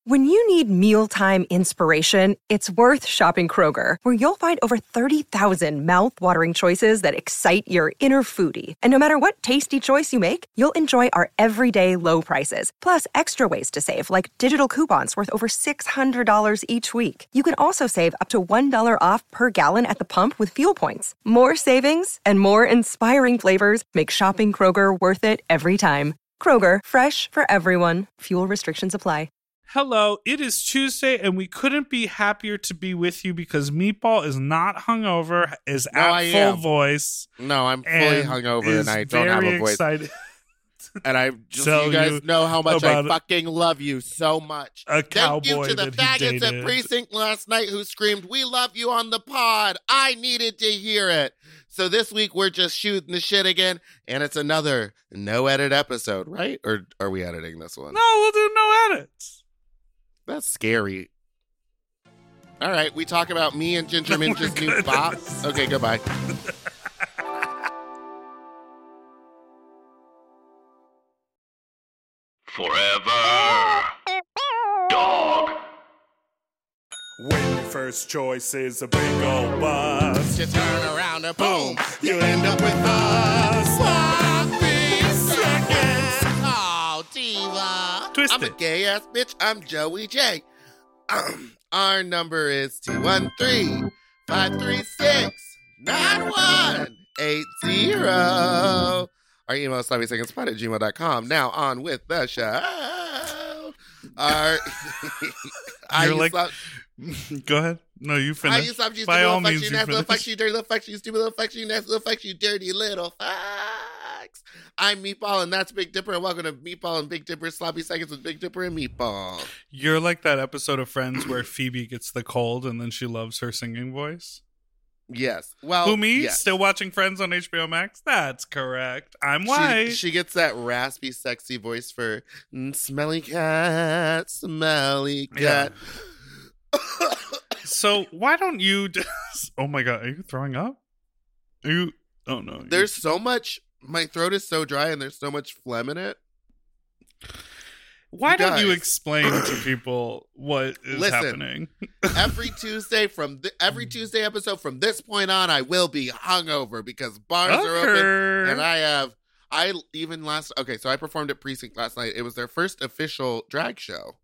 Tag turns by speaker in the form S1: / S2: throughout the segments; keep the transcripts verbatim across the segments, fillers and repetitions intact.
S1: When you need mealtime inspiration, it's worth shopping Kroger, where you'll find over thirty thousand mouth-watering choices that excite your inner foodie. And no matter what tasty choice you make, you'll enjoy our everyday low prices, plus extra ways to save, like digital coupons worth over six hundred dollars each week. You can also save up to one dollar off per gallon at the pump with fuel points. More savings and more inspiring flavors make shopping Kroger worth it every time. Kroger, fresh for everyone. Fuel restrictions apply.
S2: Hello, it is Tuesday, and we couldn't be happier to be with you because Meatball is not hungover, is
S3: no,
S2: at
S3: I
S2: full
S3: am.
S2: voice.
S3: No, I'm fully hungover, and I don't have a voice.
S2: Excited.
S3: And I just,
S2: Tell
S3: you guys
S2: you
S3: know how much I
S2: about
S3: fucking love you so much.
S2: A
S3: Thank
S2: cowboy
S3: you to the
S2: that he
S3: faggots at
S2: dated.
S3: Precinct last night who screamed, "We love you" on the pod. I needed to hear it. So this week we're just shooting the shit again, and it's another no edit episode, right? Or are we editing this one?
S2: No, we'll do no edits.
S3: That's scary. All right, we talk about me and Ginger Minch's new bop. Okay, goodbye.
S4: Forever Dog.
S2: When your first choice is a big old bus,
S3: You turn around and boom, you end up with a sloppy seconds. Oh, diva.
S2: Twist
S3: I'm a
S2: it.
S3: gay ass bitch. I'm Joey J. Um, our number is two one three, five three six, nine one eight zero. Our email is sloppy seconds pod at gmail dot com. Now on with the show. Our I
S2: You're like,
S3: stop,
S2: go ahead. No, you
S3: I
S2: finish.
S3: used to you
S2: By
S3: stupid
S2: all
S3: little fucks,
S2: means,
S3: you
S2: you
S3: nasty little
S2: finish.
S3: fucks, you dirty little fucks, you stupid little fucks, you nasty little fucks, you dirty little fucks. I'm Meatball, and that's Big Dipper, and welcome to Meatball and Big Dipper Sloppy Seconds with Big Dipper and Meatball.
S2: You're like that episode of Friends where Phoebe gets the cold and then she loves her singing voice.
S3: Yes. Well,
S2: Who, me?
S3: yes.
S2: Still watching Friends on H B O Max? That's correct. I'm
S3: She,
S2: white.
S3: she gets that raspy, sexy voice for mm, smelly cat, smelly cat.
S2: So why don't you just... Oh my God, are you throwing up? Are you... Oh no. you-
S3: There's so much, my throat is so dry, and there's so much phlegm in it.
S2: Why
S3: You
S2: don't you
S3: guys.
S2: explain to people what is
S3: Listen.
S2: happening?
S3: Every Tuesday from th- every Tuesday episode from this point on, I will be hungover because bars are open,
S2: Okay.
S3: and I have I even last okay. So I performed at Precinct last night. It was their first official drag show.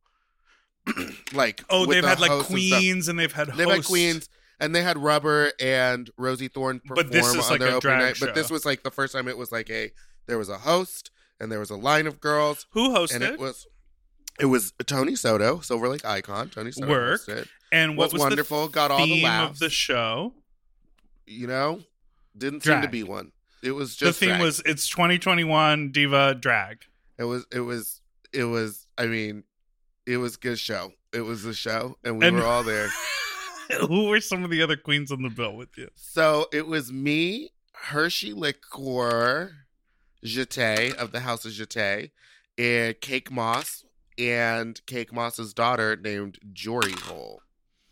S3: like
S2: Oh,
S3: with
S2: they've
S3: the
S2: had like
S3: hosts and stuff.
S2: queens and they've had hosts.
S3: They've had queens, and they had Rubber and Rosie Thorne perform
S2: But this is
S3: on
S2: like
S3: their
S2: a
S3: opening
S2: drag
S3: night.
S2: show.
S3: But this was like the first time it was like a there was a host and there was a line of girls.
S2: Who hosted?
S3: And it was it was Tony Soto, Silver Lake icon. Tony Soto
S2: Work.
S3: hosted.
S2: and what
S3: was
S2: was
S3: wonderful,
S2: the
S3: got all the
S2: theme
S3: laughs.
S2: of the show?
S3: You know, didn't seem to
S2: Drag.
S3: be one. It was just
S2: the theme
S3: drag.
S2: was it's twenty twenty-one diva drag.
S3: it was it was it was I mean, it was a good show. It was a show, and we
S2: And-
S3: were all there.
S2: Who were some of the other queens on the bill with you?
S3: So it was me, Hershey Liqueur, Jeté of the House of Jeté, and Cake Moss, and Cake Moss's daughter named Jory Hole.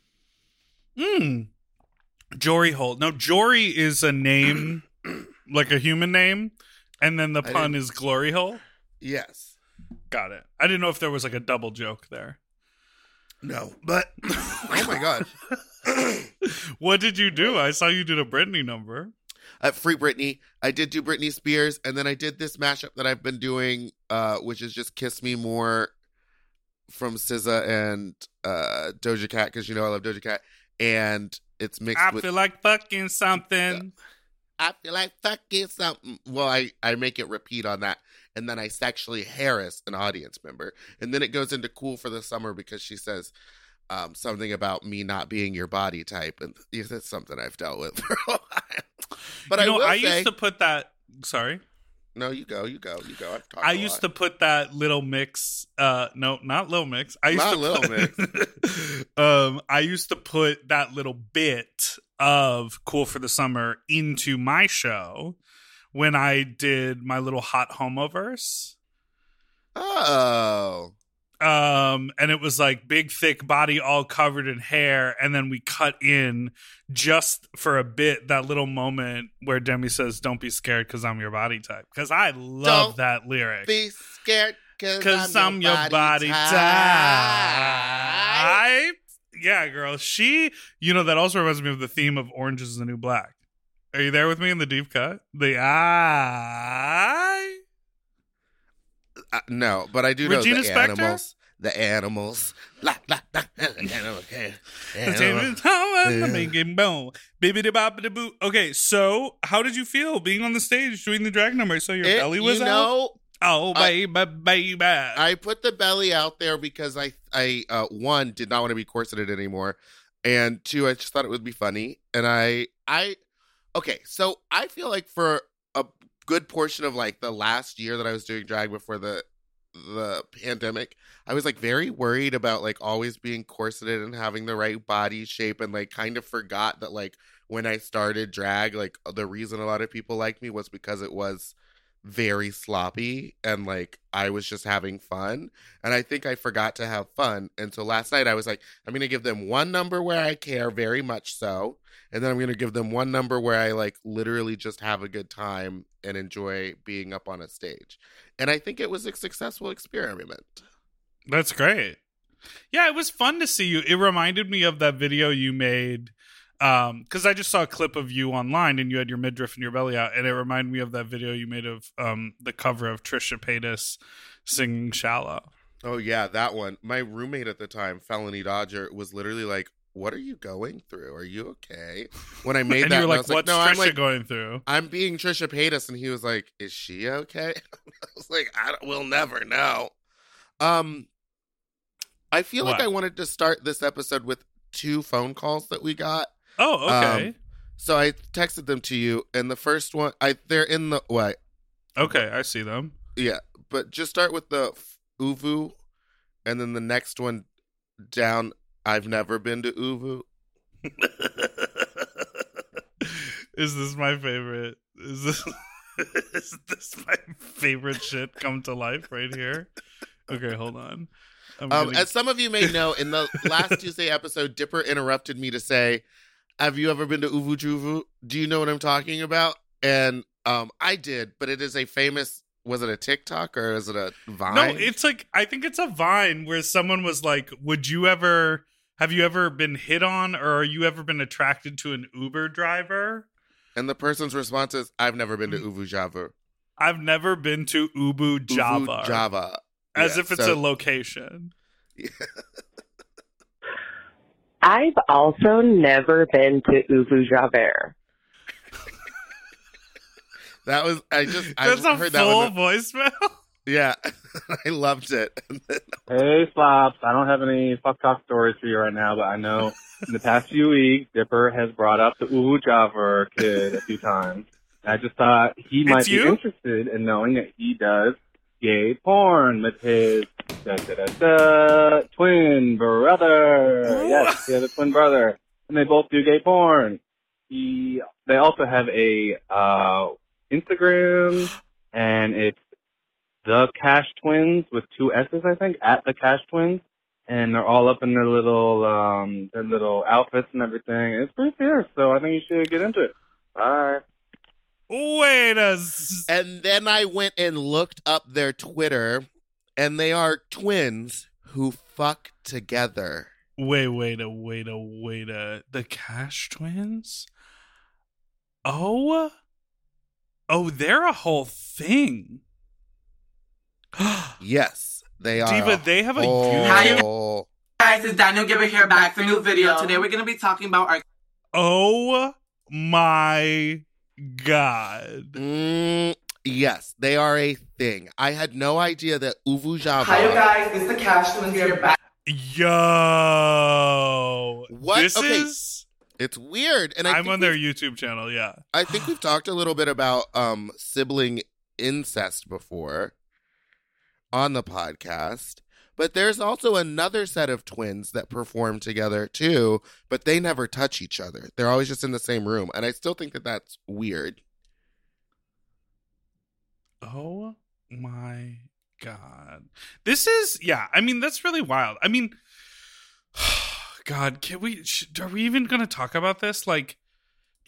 S2: Hmm. Jory Holt. No, Jory is a name, like a human name, and then the
S3: I
S2: pun
S3: didn't-
S2: is Glory Hole.
S3: Yes.
S2: Got it. I didn't know if there was like a double joke there.
S3: No, but oh my god.
S2: What did you do? I saw you did a Britney number.
S3: Uh, Free Britney. I did do Britney Spears, and then I did this mashup that I've been doing, uh, which is just Kiss Me More from S Z A and uh, Doja Cat, because you know I love Doja Cat, and it's mixed
S2: I
S3: with.
S2: feel like fucking something.
S3: I feel like fucking something. Well, I, I make it repeat on that, and then I sexually harass an audience member, and then it goes into Cool for the Summer because she says um, something about me not being your body type, and yeah, that's something I've dealt with for a while. But
S2: you
S3: I
S2: know,
S3: will
S2: I
S3: say,
S2: used to put that. Sorry.
S3: no, you go, you go, you go. I've talked
S2: I
S3: a
S2: used
S3: lot.
S2: to put that little mix. Uh, no, not little mix. I used
S3: Not
S2: to
S3: Little
S2: put, um, I used to put that little bit of Cool for the Summer into my show when I did my little hot homoverse.
S3: Oh,
S2: Um, and it was like big, thick body, all covered in hair, and then we cut in just for a bit that little moment where Demi says, "Don't be scared, because I'm your body type." Because I love
S3: Don't
S2: that lyric.
S3: be scared, cause,
S2: Because
S3: I'm,
S2: I'm
S3: your
S2: your body
S3: type.
S2: type. Yeah, girl. She, you know, that also reminds me of the theme of Orange is the New Black. Are you there with me in the deep cut? The eye?
S3: Uh, no, but I do
S2: Regina
S3: know the
S2: Spektor?
S3: animals. The animals. La, la, la, animal, okay.
S2: Animal. Okay, so how did you feel being on the stage doing the drag number? So your
S3: It-
S2: belly was
S3: you
S2: out?
S3: know,
S2: Oh,
S3: I-
S2: baby, baby.
S3: I put the belly out there because I, I uh, one, did not want to be corseted anymore. And two, I just thought it would be funny. And I, I, okay, so I feel like for a good portion of like the last year that I was doing drag before the the pandemic, I was like very worried about like always being corseted and having the right body shape, and like kind of forgot that like when I started drag, like the reason a lot of people liked me was because it was very sloppy and like I was just having fun. And I think I forgot to have fun. And so last night I was like, I'm going to give them one number where I care very much so. And then I'm going to give them one number where I like literally just have a good time and enjoy being up on a stage. And I think it was a successful experiment.
S2: That's great. Yeah, it was fun to see you. It reminded me of that video you made um because I just saw a clip of you online and you had your midriff and your belly out, and it reminded me of that video you made of um the cover of Trisha Paytas singing Shallow.
S3: Oh yeah, that one. My roommate at the time, Felony Dodger, was literally like, what are you going through? Are you okay? When I made
S2: And
S3: that,
S2: you were
S3: and I
S2: like,
S3: was
S2: what's
S3: no,
S2: Trisha
S3: I'm like,
S2: going through?
S3: I'm being Trisha Paytas, and he was like, is she okay? I was like, I don't, we'll never know. Um, I feel
S2: What?
S3: like I wanted to start this episode with two phone calls that we got.
S2: Oh, okay.
S3: Um, so I texted them to you, and the first one, I they're in the what?
S2: Okay, I see them.
S3: Yeah, but just start with the f- Uvu, and then the next one down. I've never been to Uvu.
S2: Is this my favorite? Is this is this my favorite shit come to life right here? Okay, hold on. I'm
S3: Um,
S2: gonna-
S3: as some of you may know, in the last Tuesday episode, Dipper interrupted me to say, have you ever been to Uvu Juvu? Do you know what I'm talking about? And um, I did, but it is a famous, was it a TikTok or is it a Vine?
S2: No, it's like, I think it's a Vine where someone was like, would you ever, have you ever been hit on, or are you ever been attracted to an Uber driver?
S3: And the person's response is, I've never been to Uvu Java.
S2: I've never been to Ubu Java.
S3: Uvu Java.
S2: As
S3: Yeah,
S2: if it's
S3: so-
S2: a location.
S5: I've also never been to Uvu Javert.
S3: That was, I just, I
S2: That's a
S3: heard that
S2: full
S3: one.
S2: voicemail?
S3: Yeah, I loved it.
S6: Hey, Slops. I don't have any fuck talk stories for you right now, but I know in the past few weeks, Dipper has brought up the Uvu Java kid a few times. I just thought he might
S2: It's
S6: be
S2: you?
S6: interested in knowing that he does gay porn with his da, da, da, da, twin brother. Yes, he has a twin brother. And they both do gay porn. He, they also have a uh, Instagram, and it's The Cash Twins with two S's, I think, at The Cash Twins. And they're all up in their little um their little outfits and everything. It's pretty fierce, so I think you should get into it. Bye.
S2: Wait a s-
S3: And then I went and looked up their Twitter, and they are twins who fuck together.
S2: Wait, wait a, wait a, wait a. The Cash Twins? Oh? Oh, they're a whole thing.
S3: Yes, they are.
S2: Diva,
S3: a
S2: they have a
S3: whole-
S7: Guys, it's Daniel Gibber here back for a new video. Today we're going to be talking about our
S2: Oh my God.
S3: Mm, yes, they are a thing. I had no idea that Uvu Java.
S7: Hi, you guys. It's the Cash Twins here back.
S2: Yo.
S3: What?
S2: This
S3: Okay.
S2: is.
S3: It's weird, and I
S2: I'm
S3: think
S2: on their
S3: we've-
S2: YouTube channel, yeah.
S3: I think we've talked a little bit about um sibling incest before on the podcast. But there's also another set of twins that perform together too, but they never touch each other. They're always just in the same room, and I still think that that's weird.
S2: Oh my God. This is, yeah, I mean, that's really wild. I mean, God, can we, sh- are we even going to talk about this? Like,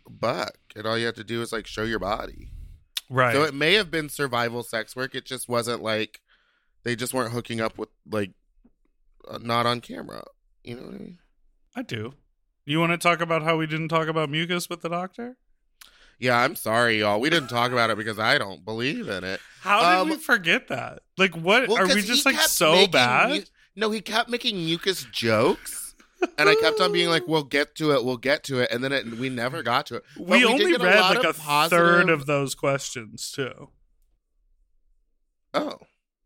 S3: buck, and all you have to do is like show your body.
S2: Right.
S3: So it may have been survival sex work. It just wasn't like they just weren't hooking up with like uh, not on camera. You know what I mean?
S2: I do. You want to talk about how we didn't talk about mucus with the doctor?
S3: Yeah, I'm sorry, y'all. We didn't talk about it because I don't believe in it.
S2: How did
S3: Um,
S2: we forget that? Like, what
S3: Well,
S2: are
S3: 'cause
S2: we
S3: he
S2: just like
S3: kept
S2: so
S3: making
S2: bad?
S3: mu- no, he kept making mucus jokes, and I kept on being like, "We'll get to it, we'll get to it," and then it, we never got to it. But
S2: we
S3: did
S2: only
S3: get
S2: read
S3: lot
S2: like a
S3: of positive...
S2: third of those questions too.
S3: Oh,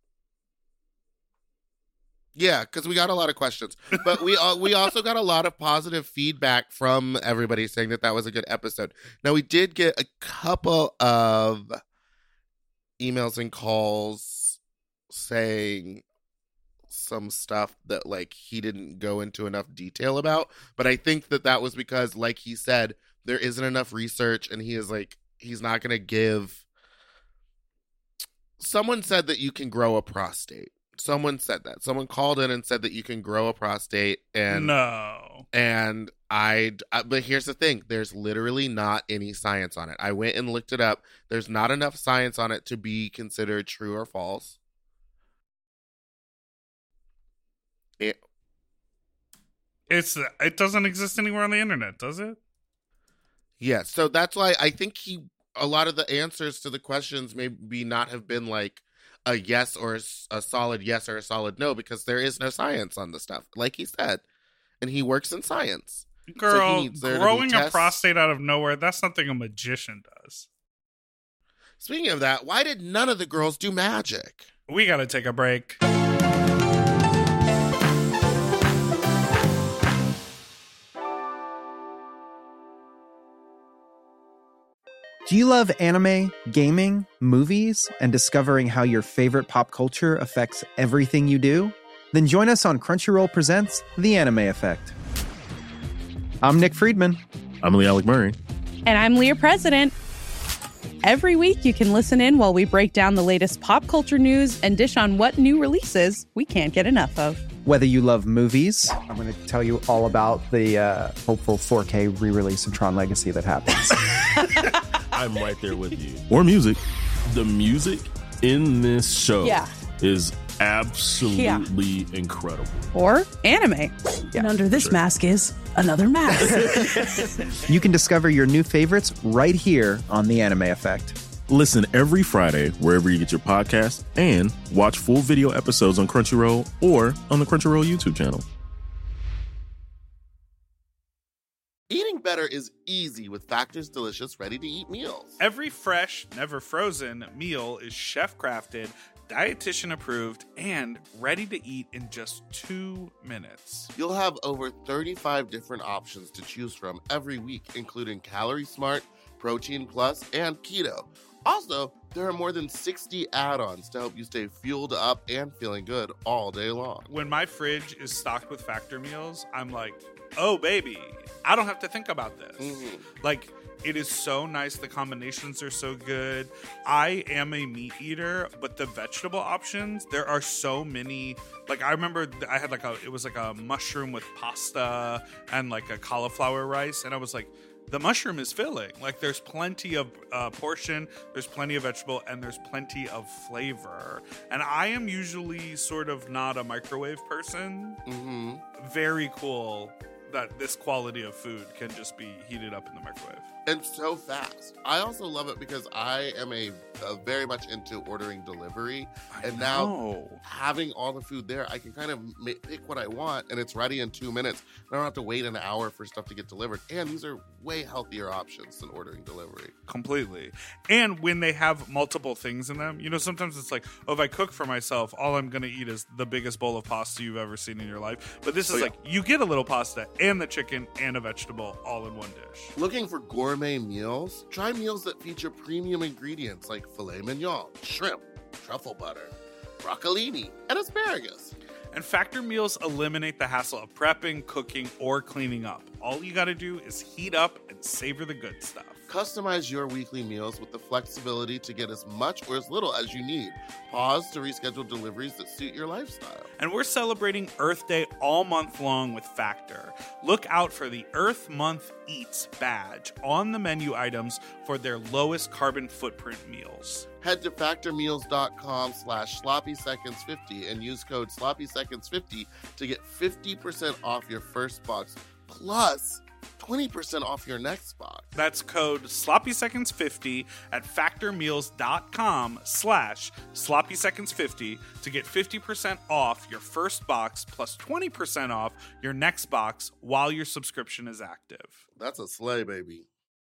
S3: yeah, because we got a lot of questions, but we uh, we also got a lot of positive feedback from everybody saying that that was a good episode. Now we did get a couple of emails and calls saying some stuff that like he didn't go into enough detail about, but I think that that was because, like he said, there isn't enough research, and he is like he's not going to give. Someone said that you can grow a prostate. Someone said that. Someone called in and said that you can grow a prostate, and
S2: no,
S3: and I. But here's the thing: there's literally not any science on it. I went and looked it up. There's not enough science on it to be considered true or false. It,
S2: it's it doesn't exist anywhere on the internet, does it?
S3: yeah, so that's why I think he. A lot of the answers to the questions maybe not have been like a yes or a, a solid yes or a solid no, because there is no science on the stuff, like he said, and he works in science.
S2: Girl,
S3: So he needs there to be
S2: growing a
S3: tests.
S2: prostate out of nowhere, that's something a magician does.
S3: Speaking of that, why did none of the girls do magic?
S2: We gotta take a break.
S8: Do you love anime, gaming, movies, and discovering how your favorite pop culture affects everything you do? Then join us on Crunchyroll Presents The Anime Effect. I'm Nick Friedman.
S9: I'm Lee Alec Murray.
S10: And I'm Leah President. Every week you can listen in while we break down the latest pop culture news and dish on what new releases we can't get enough of.
S8: Whether you love movies, I'm going to tell you all about the uh, hopeful four K re-release of Tron Legacy that happens.
S9: I'm right there with you. Or music. The music in this show
S10: yeah.
S9: is absolutely
S10: yeah.
S9: incredible.
S10: Or anime.
S8: Yeah,
S10: and under this
S9: sure.
S10: mask is another mask.
S8: You can discover your new favorites right here on The Anime Effect.
S9: Listen every Friday wherever you get your podcast, and watch full video episodes on Crunchyroll or on the Crunchyroll YouTube channel.
S3: Eating better is easy with Factor's delicious ready-to-eat meals.
S2: Every fresh, never frozen meal is chef-crafted, dietitian approved, and ready to eat in just two minutes.
S3: You'll have over thirty-five different options to choose from every week, including Calorie Smart, Protein Plus, and Keto. Also, there are more than sixty add-ons to help you stay fueled up and feeling good all day long.
S2: When my fridge is stocked with Factor meals, I'm like, oh, baby, I don't have to think about this.
S3: Mm-hmm.
S2: Like, it is so nice. The combinations are so good. I am a meat eater, but the vegetable options, there are so many. Like, I remember I had like a, it was like a mushroom with pasta and like a cauliflower rice. And I was like, the mushroom is filling. Like, there's plenty of uh, portion, there's plenty of vegetable, and there's plenty of flavor. And I am usually sort of not a microwave person.
S3: Mm-hmm.
S2: Very cool that this quality of food can just be heated up in the microwave.
S3: And so fast. I also love it because I am a, a very much into ordering delivery.
S2: I
S3: and
S2: know.
S3: now having all the food there, I can kind of ma- pick what I want, and it's ready in two minutes. I don't have to wait an hour for stuff to get delivered. And these are way healthier options than ordering delivery.
S2: Completely. And when they have multiple things in them, you know, sometimes it's like, oh, if I cook for myself, all I'm going to eat is the biggest bowl of pasta you've ever seen in your life. But this is
S3: oh, yeah.
S2: like, you get a little pasta and the chicken and a vegetable all in one dish.
S3: Looking for gourmet meals? Try meals that feature premium ingredients like filet mignon, shrimp, truffle butter, broccolini, and asparagus.
S2: And Factor meals eliminate the hassle of prepping, cooking, or cleaning up. All you got to do is heat up and savor the good stuff.
S3: Customize your weekly meals with the flexibility to get as much or as little as you need. Pause to reschedule deliveries that suit your lifestyle.
S2: And we're celebrating Earth Day all month long with Factor. Look out for the Earth Month Eats badge on the menu items for their lowest carbon footprint meals.
S3: Head to factormeals.com slash sloppy seconds 50 and use code sloppy seconds 50 to get fifty percent off your first box plus twenty percent off your next box.
S2: That's code sloppy seconds fifty at factormeals.com slash sloppy seconds 50 to get fifty percent off your first box plus twenty percent off your next box while your subscription is active.
S3: That's a slay, baby.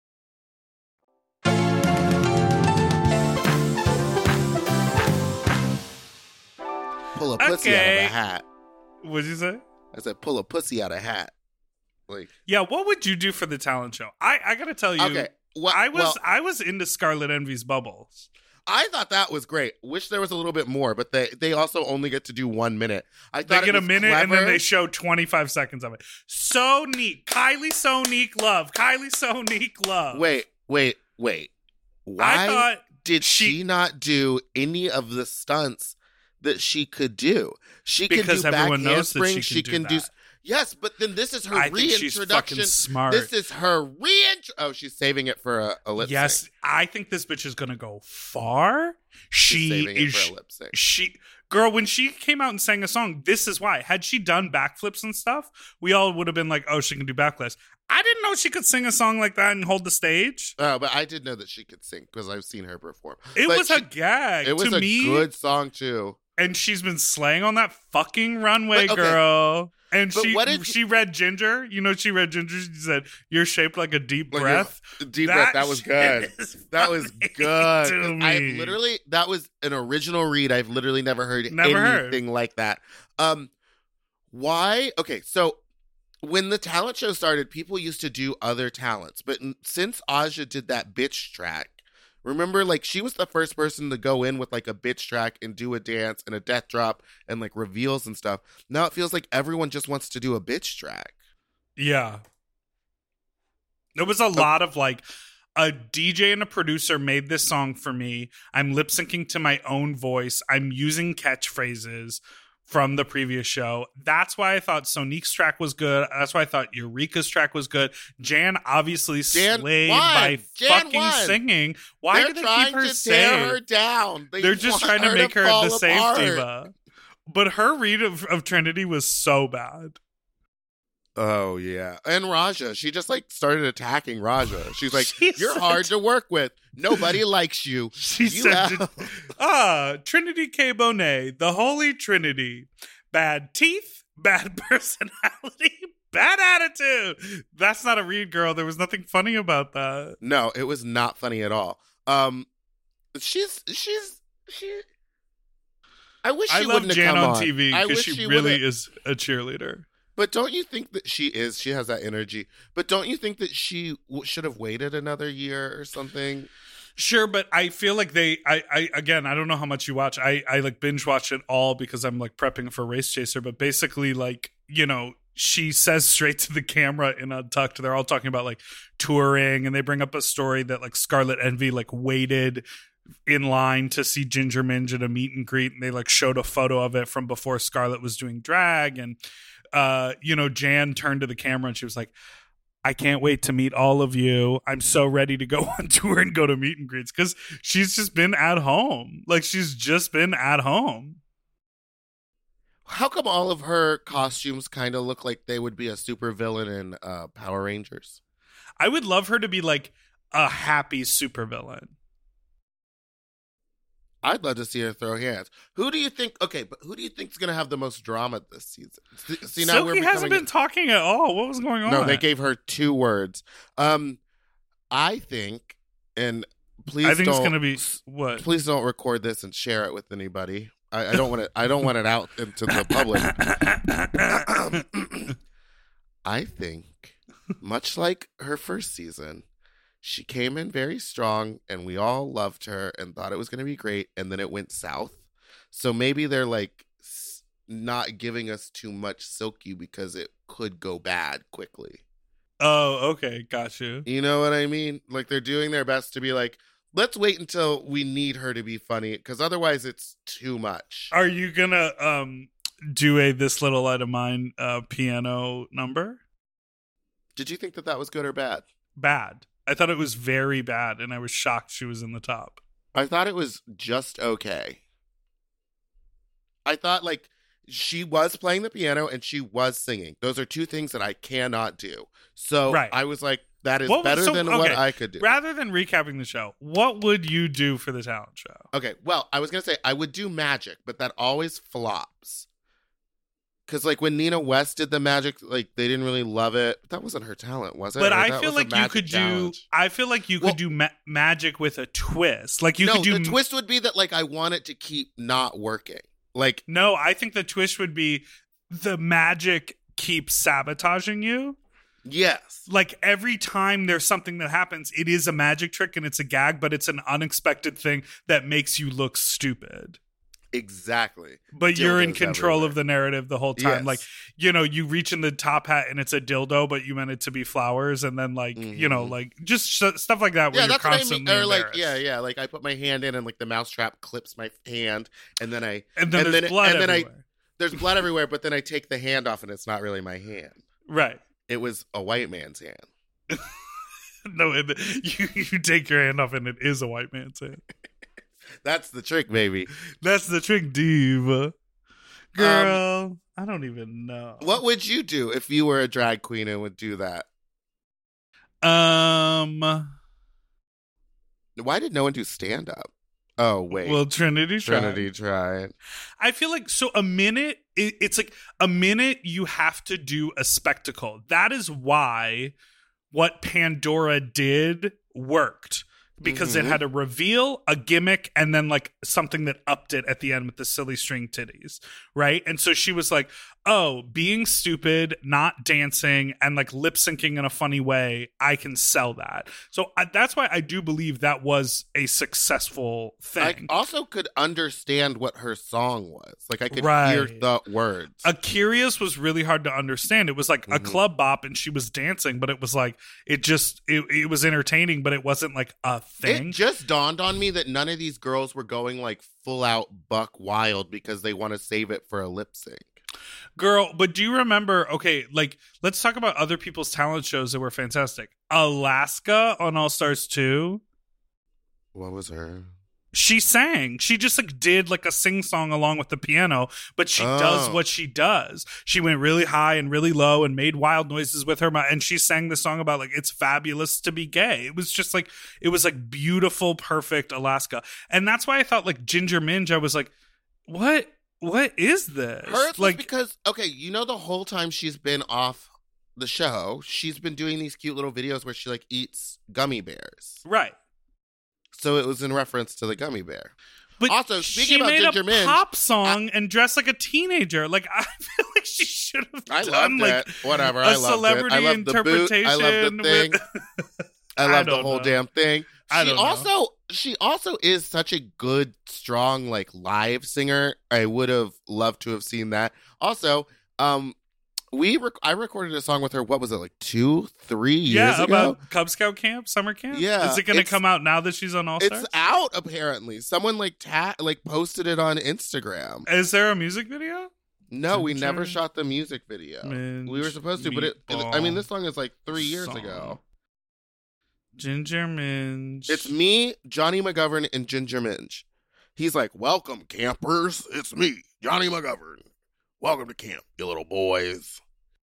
S3: Pull a pussy
S2: Okay.
S3: out of a hat.
S2: What'd you say?
S3: I said pull a pussy out of a hat. Like,
S2: yeah, what would you do for the talent show? I, I gotta tell you,
S3: okay, well,
S2: I was
S3: well,
S2: I was into Scarlet Envy's bubbles.
S3: I thought that was great. Wish there was a little bit more, but they they also only get to do one minute. I thought
S2: They get
S3: it
S2: a
S3: was
S2: minute and then
S3: clever.
S2: they show twenty-five seconds of it. So neat. Kylie Sonique love. Kylie Sonique love.
S3: Wait, wait, wait. Why
S2: I thought
S3: did she, she not do any of the stunts that she could do? She can
S2: because
S3: do back
S2: everyone knows that
S3: handspring.
S2: she can,
S3: She can
S2: do,
S3: do.
S2: that.
S3: Yes, but then this is her
S2: I think she's
S3: reintroduction.
S2: fucking smart.
S3: This is her reintro. Oh, she's saving it for a, a lip
S2: Yes,
S3: sync.
S2: I think this bitch is gonna go far.
S3: She's
S2: She
S3: saving it
S2: is.
S3: for a lip sync.
S2: She, girl, when she came out and sang a song, this is why. Had she done backflips and stuff, we all would have been like, "Oh, she can do backflips." I didn't know she could sing a song like that and hold the stage.
S3: Oh, but I did know that she could sing because I've seen her perform.
S2: It
S3: But
S2: was
S3: she-
S2: a gag.
S3: It was
S2: to
S3: a
S2: me,
S3: good song too.
S2: and she's been slaying on that fucking runway,
S3: But, okay.
S2: girl. And
S3: But
S2: she
S3: what did-
S2: she read Ginger. You know, she read Ginger. She said, "You're shaped like a deep
S3: Like,
S2: breath."
S3: Deep
S2: That
S3: breath. That was
S2: shit
S3: good.
S2: is
S3: That was
S2: funny
S3: good.
S2: to
S3: I
S2: me.
S3: literally that was an original read. I've literally never heard
S2: Never heard.
S3: anything like that. Um, why? Okay, so when the talent show started, people used to do other talents, but n- since Aja did that bitch track, remember, like she was the first person to go in with like a bitch track and do a dance and a death drop and like reveals and stuff. Now it feels like everyone just wants to do a bitch track.
S2: Yeah. There was a lot of like a D J and a producer made this song for me. I'm lip syncing to my own voice. I'm using catchphrases from the previous show. That's why I thought Sonique's track was good. That's why I thought Eureka's track was good. Jan obviously
S3: Jan
S2: slayed
S3: won.
S2: by
S3: Jan
S2: fucking
S3: won.
S2: singing. Why
S3: They're
S2: do they
S3: trying
S2: keep her
S3: to
S2: safe?
S3: tear her down. They
S2: They're just
S3: want
S2: trying to
S3: her
S2: make her
S3: fall
S2: the safe
S3: apart.
S2: diva. But her read of, of Trinity was so bad.
S3: Oh yeah, and Raja, she just like started attacking Raja. She's like,
S2: She
S3: "You're
S2: said-
S3: hard to work with. Nobody likes you."
S2: She
S3: You
S2: said,
S3: have-
S2: ah, Trinity K. Bonet, the Holy Trinity. Bad teeth, bad personality, bad attitude. That's not a read, girl. There was nothing funny about that.
S3: No, it was not funny at all. Um, she's she's she. I wish she
S2: I love
S3: wouldn't have
S2: Jan
S3: come
S2: on
S3: on
S2: T V
S3: I
S2: because
S3: wish
S2: she, really
S3: would've-
S2: is a cheerleader.
S3: But don't you think that she is? She has that energy. But don't you think that she w- should have waited another year or something?
S2: Sure, but I feel like they, I, I, again, I don't know how much you watch. I, I like binge watch it all because I'm like prepping for Race Chaser. But basically, like, you know, she says straight to the camera in Untucked. They're all talking about like touring, and they bring up a story that like Scarlet Envy like waited in line to see Ginger Minge at a meet and greet, and they like showed a photo of it from before Scarlet was doing drag, and uh, you know, Jan turned to the camera and she was like, I can't wait to meet all of you. I'm so ready to go on tour and go to meet and greets, because she's just been at home. Like, she's just been at home.
S3: How come all of her costumes kind of look like they would be a supervillain in uh, Power Rangers?
S2: I would love her to be like a happy supervillain.
S3: I'd love to see her throw hands. Who do you think? Okay, but who do you think is going to have the most drama this season? See, see now
S2: Silky
S3: we're
S2: hasn't
S3: becoming-
S2: been talking at all. What was going on?
S3: No, they gave her two words. Um, I think, and please,
S2: I think
S3: don't,
S2: it's gonna be what?
S3: Please don't record this and share it with anybody. I, I don't want it. I don't want it out into the public. I think, much like her first season, she came in very strong, and we all loved her and thought it was going to be great, and then it went south. So maybe they're like s- not giving us too much Silky because it could go bad quickly.
S2: Oh, okay. Got you.
S3: You know what I mean? Like, they're doing their best to be like, let's wait until we need her to be funny, because otherwise it's too much.
S2: Are you going to um, do a This Little Light of Mine uh, piano number?
S3: Did you think that that was good or bad?
S2: Bad. I thought it was very bad, and I was shocked she was in the top.
S3: I thought it was just okay. I thought, like, she was playing the piano and she was singing. Those are two things that I cannot do. So
S2: right.
S3: I was like, that is
S2: what,
S3: better
S2: so,
S3: than
S2: okay.
S3: what I could do.
S2: Rather than recapping the show, what would you do for the talent show?
S3: Okay, well, I was going to say I would do magic, but that always flops. Because, like, when Nina West did the magic, like, they didn't really love it. That wasn't her talent, was it?
S2: But
S3: or
S2: I feel like you could
S3: challenge?
S2: do. I feel like you
S3: well,
S2: could do ma- magic with a twist. Like you
S3: no,
S2: could do.
S3: the twist would be that, like, I want it to keep not working. Like,
S2: no, I think the twist would be the magic keeps sabotaging you.
S3: Yes.
S2: Like every time there's something that happens, it is a magic trick and it's a gag, but it's an unexpected thing that makes you look stupid.
S3: Exactly.
S2: But dildos you're in control everywhere. Of the narrative the whole time.
S3: Yes.
S2: Like, you know, you reach in the top hat and it's a dildo, but you meant it to be flowers. And then, like, mm-hmm. you know, like just sh- stuff like that. Where
S3: yeah,
S2: you're
S3: that's
S2: constantly
S3: what I mean. Or like, yeah, yeah. Like I put my hand in and like the mousetrap clips my hand, and then I
S2: and then
S3: and
S2: there's
S3: then,
S2: blood
S3: and then
S2: everywhere.
S3: I there's blood everywhere. But then I take the hand off and it's not really my hand.
S2: Right.
S3: It was a white man's hand.
S2: No, it, you you take your hand off and it is a white man's hand.
S3: That's the trick, baby.
S2: That's the trick, diva. Girl, um, I don't even know.
S3: What would you do if you were a drag queen and would do that?
S2: Um,
S3: Why did no one do stand up? Oh, wait.
S2: Well, Trinity tried.
S3: Trinity tried.
S2: I feel like, so a minute, it, it's like a minute you have to do a spectacle. That is why what Pandora did worked. Because mm-hmm. it had a reveal, a gimmick, and then like something that upped it at the end with the silly string titties, right? And so she was like, oh, being stupid, not dancing, and like lip syncing in a funny way, I can sell that. So I, that's why I do believe that was a successful thing.
S3: I also could understand what her song was. Like I could
S2: right.
S3: hear the words.
S2: Aquarius was really hard to understand. It was like mm-hmm. a club bop and she was dancing, but it was like, it just, it, it was entertaining, but it wasn't like a thing.
S3: It just dawned on me that none of these girls were going like full out buck wild because they want to save it for a lip sync.
S2: Girl, but do you remember, okay, like, let's talk about other people's talent shows that were fantastic. Alaska on All Stars two.
S3: What was her?
S2: She sang. She just, like, did, like, a sing-song along with the piano, but she oh. does what she does. She went really high and really low and made wild noises with her, and she sang the song about, like, it's fabulous to be gay. It was just, like, it was, like, beautiful, perfect Alaska. And that's why I thought, like, Ginger Minj, I was like, what? What is this?
S3: Hers
S2: like,
S3: was because, okay, you know the whole time she's been off the show, she's been doing these cute little videos where she, like, eats gummy bears.
S2: Right.
S3: So it was in reference to the gummy bear.
S2: But
S3: also, speaking
S2: she
S3: about
S2: made
S3: Ginger
S2: a
S3: Minj,
S2: pop song I, and dressed like a teenager. Like, I feel like she should have
S3: I
S2: done,
S3: loved
S2: like,
S3: it. Whatever,
S2: a
S3: I loved
S2: celebrity
S3: it. I loved
S2: interpretation.
S3: The boot. I loved the thing.
S2: With...
S3: I loved
S2: I
S3: the whole
S2: know.
S3: damn thing.
S2: I
S3: She
S2: don't
S3: also,
S2: know.
S3: she also is such a good, strong, like, live singer. I would have loved to have seen that. Also, um, we rec- I recorded a song with her. What was it, like two, three years
S2: yeah,
S3: ago?
S2: about Cub Scout camp, summer camp.
S3: Yeah,
S2: is it going to come out now that she's on All Stars?
S3: It's out apparently. Someone like ta- like posted it on Instagram.
S2: Is there a music video?
S3: No, we
S2: Ginger
S3: never shot the music video.
S2: Minj
S3: we were supposed to, but it, it. I mean, this song is like three years
S2: song.
S3: ago.
S2: Ginger Minj.
S3: It's me, Johnny McGovern, and Ginger Minj. He's like, "Welcome, campers. It's me, Johnny McGovern. Welcome to camp, you little boys."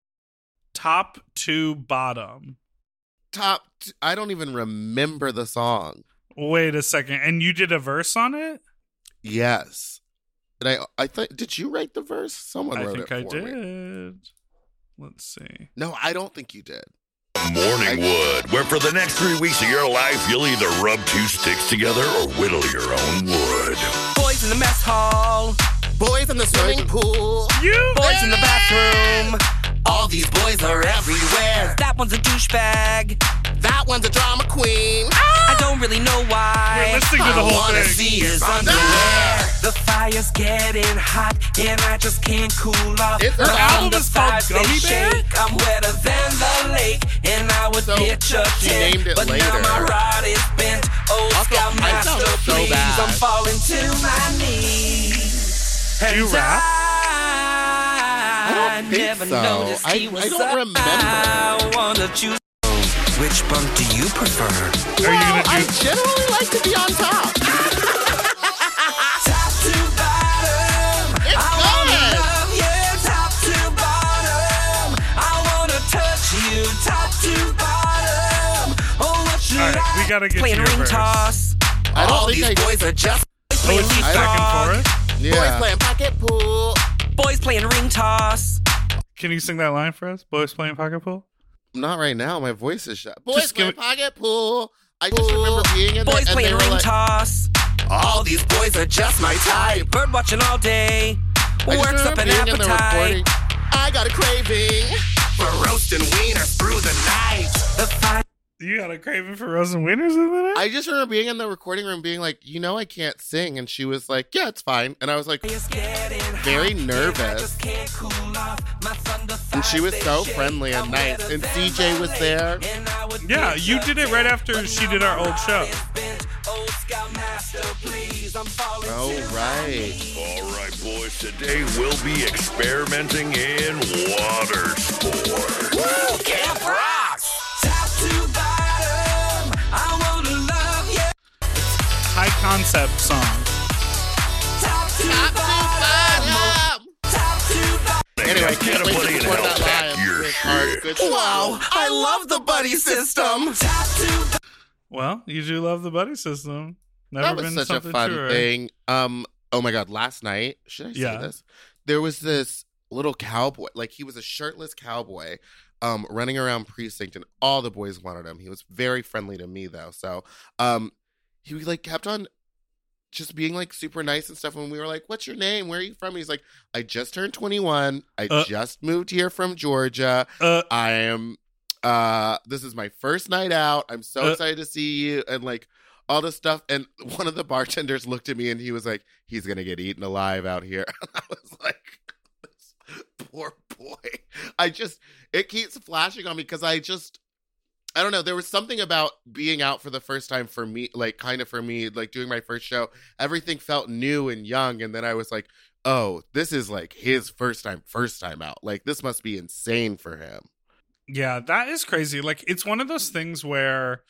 S2: Top to bottom.
S3: Top. T- I don't even remember the song.
S2: Wait a second. And you did a verse on it?
S3: Yes. And I, I thought, did you write the verse? Someone
S2: I
S3: wrote
S2: think
S3: it
S2: I
S3: for
S2: did.
S3: me.
S2: Let's see.
S3: No, I don't think you did.
S4: Morningwood, where for the next three weeks of your life, you'll either rub two sticks together or whittle your own wood.
S11: Boys in the mess hall.
S3: Boys in the swimming pool.
S2: You
S11: Boys in the bathroom.
S3: All these boys are everywhere.
S11: That one's a douchebag.
S3: That one's a drama queen.
S11: I don't really know why.
S2: We're listening to the
S3: I
S2: whole
S3: wanna
S2: thing.
S3: see his underwear.
S11: The fire's getting hot, and I just can't cool off.
S3: It's
S11: Her
S3: her
S2: album is called Gummy Bear?
S11: Shake. I'm wetter than the lake, and picture
S3: she
S11: tent,
S3: named it
S11: but
S3: later.
S11: now my rod is bent. Oh,
S3: Also,
S11: Scout
S3: I
S11: Master,
S3: sound so
S11: please,
S3: bad.
S11: I'm falling to my knees.
S2: Do you
S11: And
S2: rap?
S3: I don't think
S11: never
S3: so.
S11: noticed
S3: I-
S11: he was
S3: I don't
S11: up.
S3: remember.
S11: I wanna choose. Which bunk do you prefer?
S2: Are you gonna do?
S3: I generally like to be on top.
S11: Top to bottom.
S3: It's
S11: I wanna
S3: good.
S11: love you. Top to bottom. I wanna touch you. Top to bottom. Oh, what should
S2: All right,
S11: I
S2: we gotta get to
S11: playing
S2: your
S11: ring
S2: verse.
S11: toss?
S3: I don't
S11: All
S3: think
S11: these
S3: I-
S11: boys are just
S2: Oh,
S11: playing
S2: it's just
S11: leapfrog.
S2: back and forth.
S3: Boys Yeah. playing pocket pool.
S11: Boys playing ring toss.
S2: Can you sing that line for us? Boys playing pocket pool.
S3: Not right now. My voice is shut. Boys
S2: Just give
S3: playing
S2: it-
S3: pocket pool. I just remember being in there
S11: Boys
S3: and they
S11: playing
S3: were
S11: ring
S3: like,
S11: toss. All these boys are just my type. Bird watching all day.
S3: I just
S11: Works up
S3: remember
S11: an
S3: being in the recording.
S11: appetite.
S3: I got a craving.
S11: For roasting wieners through the night. The fight.
S2: You got a craving for roast and wieners in the night?
S3: I just remember being in the recording room being like, you know, I can't sing. And she was like, yeah, it's fine. And I was like, very nervous. And she was so friendly and nice. And C J was there.
S2: Yeah, you did it right after she did our old show.
S3: Oh, right.
S4: All right, boys. Today we'll be experimenting in water sports.
S11: Woo! Camp rocks. Top to bottom. I wanna love you.
S2: High concept song.
S11: Top to
S3: Top to
S11: bottom.
S3: bottom.
S11: Top to bottom.
S3: Anyway,
S4: Get
S3: can't
S4: a
S3: wait
S4: buddy
S3: to
S4: and
S3: support
S4: help
S3: that
S4: pack
S3: live
S4: your
S3: with our
S4: shit.
S3: good
S11: Wow,
S3: show.
S11: I love the buddy system. Top to
S2: Well, you do love the buddy system. Never
S3: That was
S2: been
S3: such a
S2: something
S3: fun
S2: truer.
S3: thing. Um, oh my god, last night, should I say
S2: Yeah.
S3: this? There was this little cowboy, like he was a shirtless cowboy, um, running around precinct, and all the boys wanted him. He was very friendly to me though, so um, he like kept on just being like super nice and stuff. When we were like, "What's your name? Where are you from?" He's like, "I just turned twenty-one. I
S2: Uh.
S3: just moved here from Georgia.
S2: Uh,
S3: I am. Uh, this is my first night out. I'm so
S2: Uh.
S3: excited to see you." And like all this stuff. And one of the bartenders looked at me and he was like, "He's gonna get eaten alive out here." And I was like, "This poor boy." I just it keeps flashing on me because I just I don't know. There was something about being out for the first time for me, like kind of for me, like doing my first show. Everything felt new and young, and then I was like, "Oh, this is like his first time, first time out. Like this must be insane for him."
S2: Yeah, that is crazy. Like, it's one of those things where,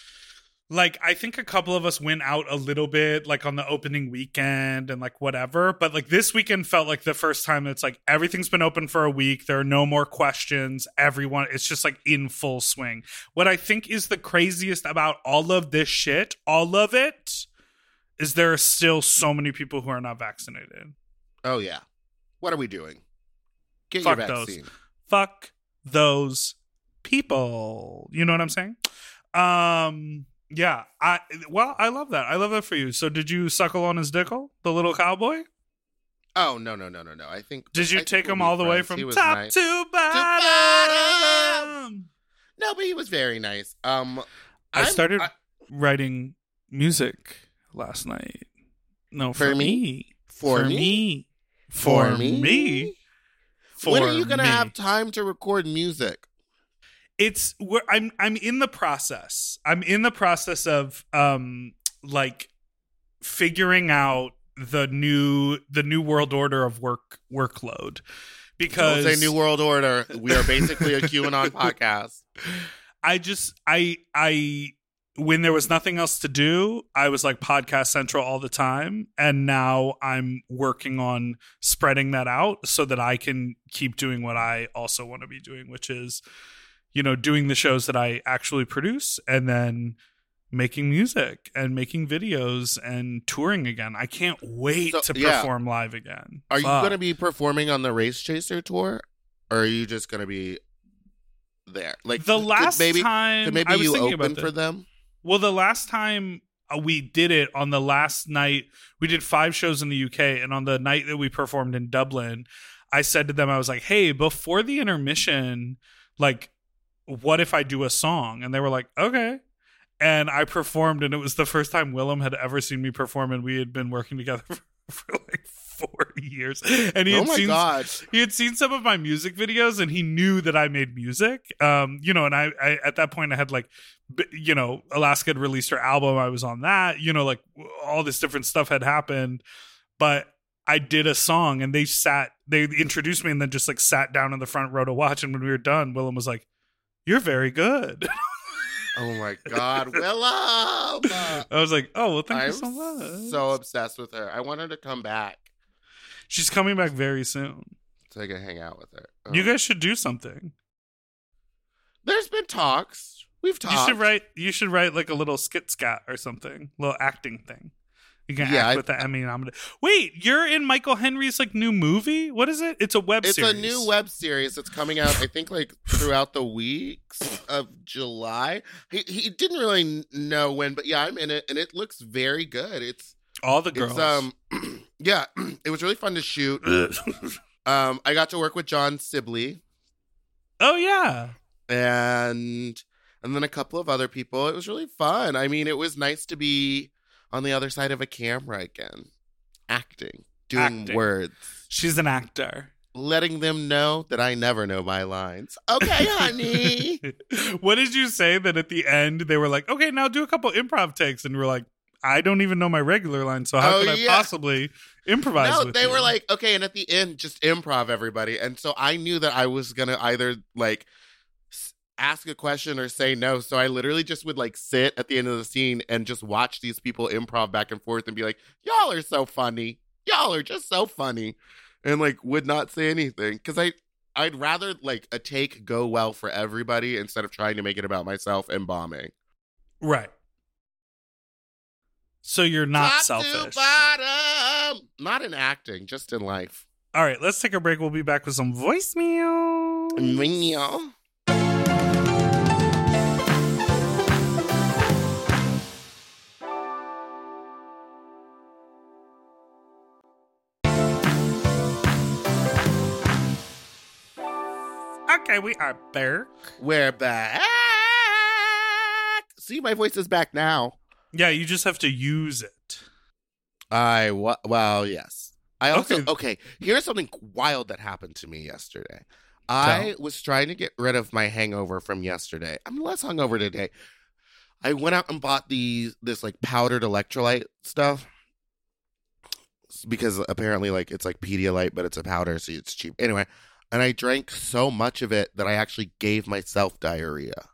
S2: like, I think a couple of us went out a little bit, like, on the opening weekend and, like, whatever. But, like, this weekend felt like the first time it's, like, everything's been open for a week. There are no more questions. Everyone, it's just, like, in full swing. What I think is the craziest about all of this shit, all of it, is there are still so many people who are not vaccinated.
S3: Oh, yeah. What are we doing? Get
S2: Fuck
S3: your
S2: those.
S3: vaccine.
S2: Fuck those people. You know what I'm saying? Um, yeah. I well, I love that. I love that for you. So, did you suckle on his dickle, the little cowboy?
S3: Oh, no, no, no, no, no. I think.
S2: Did you
S3: I think
S2: take
S3: we'll
S2: him
S3: be
S2: all the way
S3: friends.
S2: from
S3: He was
S2: top
S3: nice.
S2: to
S3: bottom.
S2: bottom?
S3: No, but he was very nice. Um,
S2: I
S3: I'm-
S2: started
S3: I-
S2: writing music last night. No, for,
S3: For me?
S2: me.
S3: For me?
S2: me.
S3: For
S2: For
S3: me?
S2: me. For
S3: when are you gonna
S2: me.
S3: have time to record music?
S2: It's where I'm I'm in the process. I'm in the process of um like figuring out the new the new world order of work workload. Because
S3: Don't say New World Order. We are basically a QAnon podcast.
S2: I just I I when there was nothing else to do, I was like Podcast Central all the time. And now I'm working on spreading that out so that I can keep doing what I also want to be doing, which is, you know, doing the shows that I actually produce and then making music and making videos and touring again. I can't wait
S3: So,
S2: to
S3: yeah.
S2: perform live again.
S3: Are you
S2: Fuck.
S3: going to be performing on the Race Chaser tour, or are you just going to be there? Like
S2: The
S3: could
S2: last
S3: maybe,
S2: time
S3: could maybe
S2: I was
S3: you
S2: thinking
S3: open
S2: about
S3: for
S2: this.
S3: them?
S2: Well, the last time uh, we did it on the last night, we did five shows in the U K, and on the night that we performed in Dublin, I said to them, I was like, "Hey, before the intermission, like, what if I do a song?" And they were like, "Okay." And I performed, and it was the first time Willem had ever seen me perform, and we had been working together for, for like four years. And he
S3: Oh
S2: had
S3: my
S2: seen,
S3: God.
S2: he had seen some of my music videos, and he knew that I made music. Um, you know, and I, I at that point I had like, b- you know, Alaska had released her album. I was on that. You know, like all this different stuff had happened, but I did a song, and they sat, they introduced me, and then just like sat down in the front row to watch. And when we were done, Willem was like, "You're very good."
S3: Oh my God, Willem!
S2: I was like, "Oh well, thank
S3: I'm
S2: you so much."
S3: so obsessed with her. I want her to come back
S2: She's coming back very soon.
S3: so I can hang out with her. Oh.
S2: You guys should do something.
S3: There's been talks. We've talked.
S2: You should write. You should write like a little skit scat or something, little acting thing. You can
S3: Yeah,
S2: act
S3: I-
S2: with the Emmy nominated. Wait, you're in Michael Henry's like new movie? What is it? It's a web
S3: It's
S2: series.
S3: a new web series that's coming out, I think, like throughout the weeks of July. He he didn't really n- know when, but yeah, I'm in it, and it looks very good. It's
S2: All the girls.
S3: It's, um, yeah, it was really fun to shoot. um, I got to work with John Sibley.
S2: Oh yeah,
S3: and and then a couple of other people. It was really fun. I mean, it was nice to be on the other side of a camera again, acting, doing
S2: Acting.
S3: words.
S2: She's an actor.
S3: Letting them know that I never know my lines. Okay, honey.
S2: What did you say that at the end they were like, okay, now do a couple improv takes, and we're like, I don't even know my regular line, so how
S3: Oh,
S2: could I
S3: yeah.
S2: possibly improvise
S3: No,
S2: with
S3: they
S2: you?
S3: were like, okay, and at the end, just improv, everybody. And so I knew that I was gonna either like s- ask a question or say no. So I literally just would like sit at the end of the scene and just watch these people improv back and forth and be like, y'all are so funny. Y'all are just so funny. And like would not say anything. Cause I I'd rather like a take go well for everybody instead of trying to make it about myself and bombing.
S2: Right. So you're not
S3: Top
S2: selfish.
S3: to bottom. Not in acting, just in life.
S2: All right, let's take a break. We'll be back with some voicemail.
S3: Meow.
S2: Okay, we are back.
S3: We're back. See, my voice is back now.
S2: Yeah, you just have to use it.
S3: I wa- well, yes. I also
S2: Okay.
S3: okay. Here's something wild that happened to me yesterday. I was trying to get rid of my hangover from yesterday. I'm less hungover today. I went out and bought these this like powdered electrolyte stuff because apparently like it's like Pedialyte, but it's a powder, so it's cheap. Anyway, and I drank so much of it that I actually gave myself diarrhea.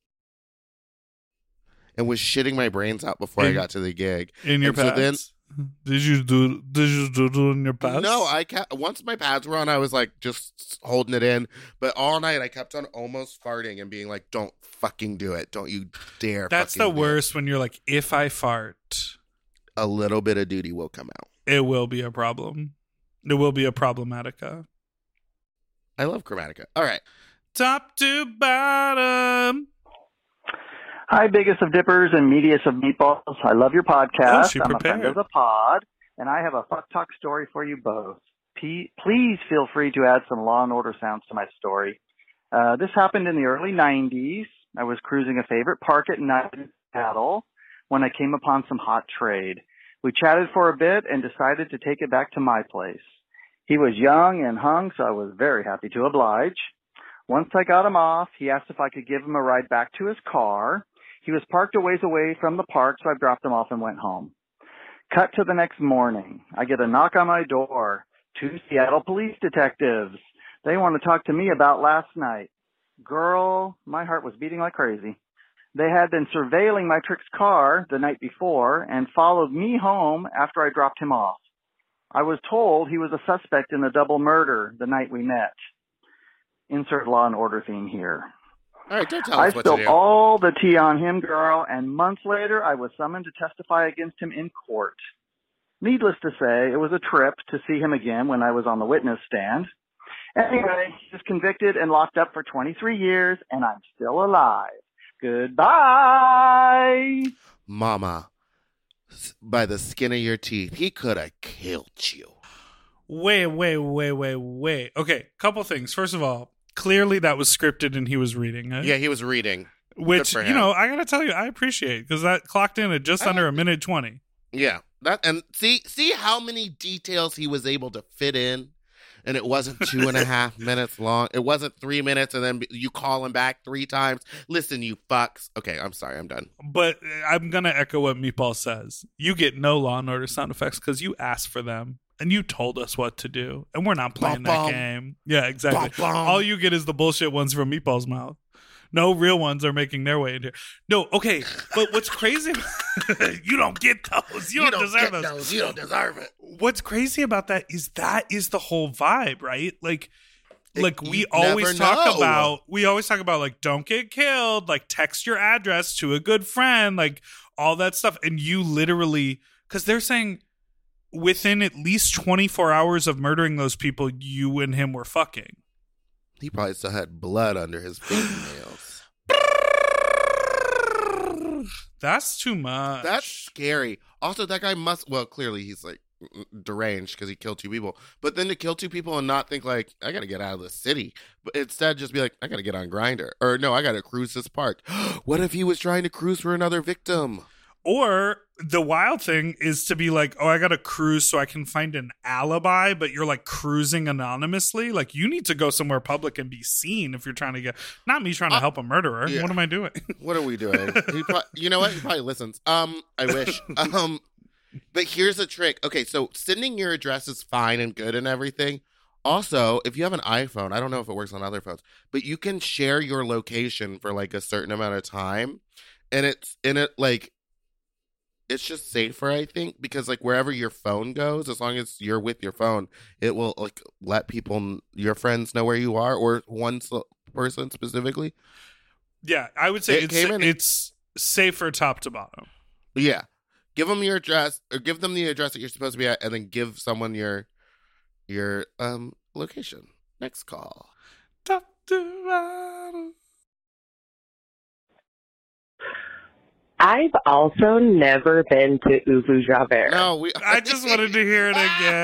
S3: And was shitting my brains out before I
S2: In-
S3: got to the gig.
S2: In your
S3: And so
S2: pads.
S3: then-
S2: did you do did you do it in your pads?
S3: No, I kept once my pads were on, I was like just holding it in. But all night I kept on almost farting and being like, "Don't fucking do it! Don't you dare!"
S2: That's
S3: fucking
S2: the
S3: do it."
S2: worst when you're like, if I fart,
S3: A little bit of duty will come out.
S2: it will be a problem. It will be a problematica.
S3: I love Chromatica. All right,
S2: Top to bottom.
S12: Hi, biggest of dippers and meatiest of meatballs. I love your podcast.
S2: Oh, she
S12: I'm a friend
S2: prepared.
S12: of the pod, and I have a fuck talk story for you both. P- please feel free to add some Law and Order sounds to my story. Uh, this happened in the early nineties. I was cruising a favorite park at night in Seattle when I came upon some hot trade. We chatted for a bit and decided to take it back to my place. He was young and hung, so I was very happy to oblige. Once I got him off, he asked if I could give him a ride back to his car. He was parked a ways away from the park, so I dropped him off and went home. Cut to the next morning. I get a knock on my door. Two Seattle police detectives. They want to talk to me about last night. Girl, my heart was beating like crazy. They had been surveilling my Trix car the night before and followed me home after I dropped him off. I was told he was a suspect in a double murder the night we met. Insert Law and Order theme here.
S3: all right. Don't tell
S12: I
S3: us what to
S12: spilled
S3: do.
S12: all the tea on him, girl, and months later I was summoned to testify against him in court. Needless to say, it was a trip to see him again when I was on the witness stand. Anyway, he was convicted and locked up for twenty-three years, and I'm still alive. Goodbye!
S3: Mama, s- by the skin of your teeth, he could have killed you.
S2: Wait, wait, wait, wait, wait. Okay, couple things. First of all, clearly that was scripted and he was reading it.
S3: Yeah, he was reading.
S2: Which,
S3: Good for
S2: you
S3: him.
S2: know, I gotta tell you, I appreciate because that clocked in at just
S3: I
S2: under a
S3: like-
S2: minute twenty.
S3: Yeah. That and see see how many details he was able to fit in, and it wasn't two and a half minutes long. It wasn't three minutes, and then you call him back three times. Listen, you fucks. Okay, I'm sorry, I'm done.
S2: But I'm gonna echo what Meatball says. You get no Law and Order sound effects because you asked for them and you told us what to do, and we're not playing
S3: Bum,
S2: that
S3: bum.
S2: game. Yeah, exactly.
S3: Bum, bum.
S2: All you get is the bullshit ones from Meatball's mouth. No real ones are making their way in here. No, okay, but what's crazy? You don't get those. You,
S3: You
S2: don't,
S3: don't
S2: deserve
S3: get
S2: those.
S3: those. You don't deserve it.
S2: What's crazy about that is that is the whole vibe, right? Like,
S3: It-
S2: like we
S3: you
S2: always
S3: never
S2: talk
S3: know.
S2: about. We always talk about like, don't get killed. Like, text your address to a good friend. Like all that stuff, and you literally, because they're saying within at least twenty-four hours of murdering those people, you and him were fucking.
S3: He probably still had blood under his fingernails.
S2: That's too much.
S3: That's scary. Also, that guy must, well, clearly he's like deranged because he killed two people. But then to kill two people and not think like, I got to get out of the city. But instead just be like, I got to get on Grindr. Or no, I got to cruise this park. What if he was trying to cruise for another victim?
S2: Or the wild thing is to be like, oh, I got to cruise so I can find an alibi, but you're like cruising anonymously. Like, you need to go somewhere public and be seen if you're trying to get, not me trying to
S3: Uh,
S2: help a murderer.
S3: yeah.
S2: What am I doing?
S3: What are we doing? He pro- you know what? He probably listens. Um, I wish. Um, but here's a trick. Okay, so sending your address is fine and good and everything. Also, if you have an iPhone, I don't know if it works on other phones, but you can share your location for like a certain amount of time, and it's in it like it's just safer, I think, because like wherever your phone goes, as long as you're with your phone, it will like let people, your friends, know where you are, or one s- person specifically.
S2: Yeah, I would say
S3: It
S2: it's,
S3: came in-
S2: it's safer top to bottom.
S3: Yeah. Give them your address, or give them the address that you're supposed to be at, and then give someone your your um location. Next call.
S2: Top to bottom.
S5: I've also never been to Uvu Javert.
S3: No, we.
S2: I just wanted to hear it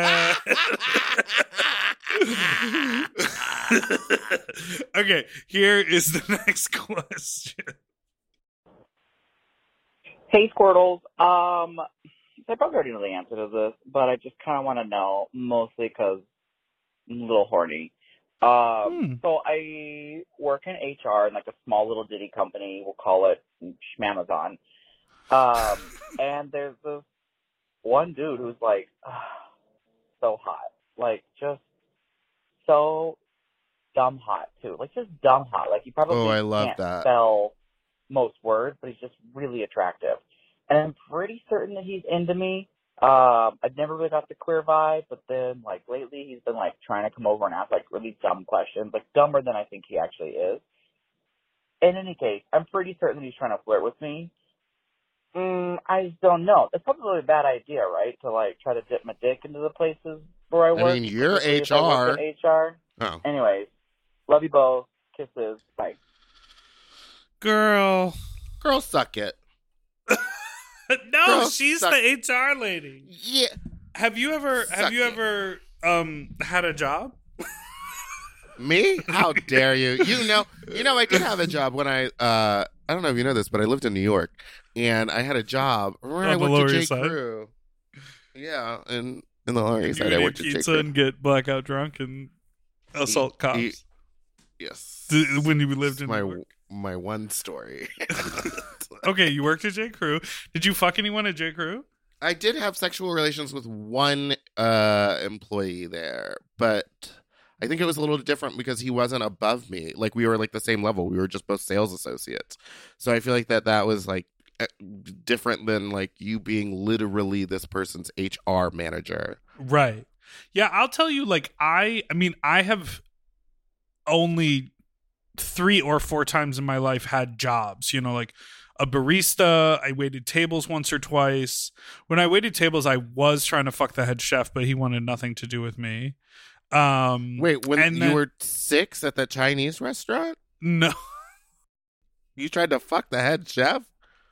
S2: again. Okay, here is the next question.
S13: Hey, Squirtles. Um, I probably already know the answer to this, but I just kind of want to know, mostly because I'm a little horny. Um,
S2: Hmm.
S13: So I work in H R in like a small little ditty company. We'll call it Schmamazon. Um, and there's this one dude who's like so hot, like just so dumb hot too, like just dumb hot. Like he probably
S3: Oh, I love
S13: can't
S3: that.
S13: spell most words, but he's just really attractive. And I'm pretty certain that he's into me. Um, I've never really got the queer vibe, but then like lately he's been like trying to come over and ask like really dumb questions, like dumber than I think he actually is. In any case, I'm pretty certain that he's trying to flirt with me. Mm, I just don't know. It's probably a bad idea, right? To like try to dip my dick into the places where I
S3: I
S13: work.
S3: mean, you're
S13: especially if I work
S3: H R.
S13: in H R.
S3: Oh.
S13: Anyways, love you both. Kisses. Bye.
S2: Girl.
S3: Girl, suck it.
S2: No,
S3: Girl,
S2: she's
S3: suck-
S2: the H R lady.
S3: Yeah.
S2: Have you ever have
S3: Suck
S2: you
S3: it.
S2: ever um had a job?
S3: Me? How dare you? You know, you know, I did have a job when I, uh, I don't know if you know this, but I lived in New York, and I had a job. Remember
S2: On
S3: I
S2: the
S3: worked
S2: Lower
S3: at J.
S2: East Side?
S3: Crew. Yeah, and in the Lower East
S2: You
S3: Side,
S2: would
S3: I
S2: eat
S3: worked at J.
S2: pizza
S3: Crew.
S2: and get blackout drunk and assault cops.
S3: Eat- Yes.
S2: Th- when you lived in
S3: my
S2: New York.
S3: my one story.
S2: Okay, you worked at J. Crew. Did you fuck anyone at J. Crew?
S3: I did have sexual relations with one uh, employee there, but I think it was a little different because he wasn't above me. Like, we were like the same level. We were just both sales associates. So I feel like that that was like eh, different than like you being literally this person's H R manager.
S2: Right. Yeah, I'll tell you, like, I, I mean, I have only three or four times in my life had jobs, you know, like a barista. I waited tables once or twice. When I waited tables, I was trying to fuck the head chef, but he wanted nothing to do with me. Um,
S3: Wait, when
S2: and
S3: you
S2: then-
S3: were six at the Chinese restaurant?
S2: No.
S3: You tried to fuck the head chef?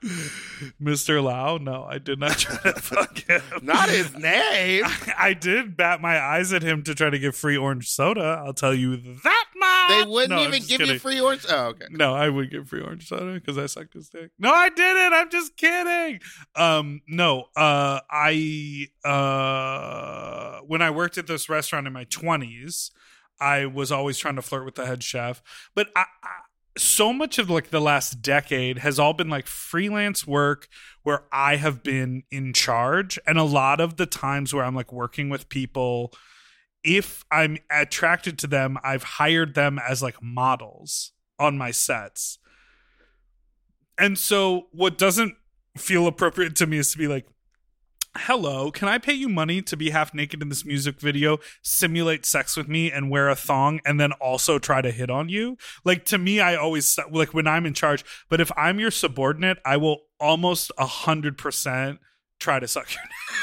S2: Mister Lau? No, I did not try to fuck him.
S3: Not his name.
S2: I, I did bat my eyes at him to try to get free orange soda. I'll tell you that much.
S3: They wouldn't
S2: No, I'm
S3: even
S2: just
S3: give
S2: kidding.
S3: you free orange. Oh, okay.
S2: No, I would get free orange soda because I sucked his dick. No, I didn't. I'm just kidding. Um, no, uh, I uh, when I worked at this restaurant in my twenties, I was always trying to flirt with the head chef. But I, I, so much of like the last decade has all been like freelance work where I have been in charge, and a lot of the times where I'm like working with people, if I'm attracted to them, I've hired them as like models on my sets. And so what doesn't feel appropriate to me is to be like, hello, can I pay you money to be half naked in this music video, simulate sex with me and wear a thong and then also try to hit on you? Like, to me, I always, like when I'm in charge, but if I'm your subordinate, I will almost a hundred percent try to suck your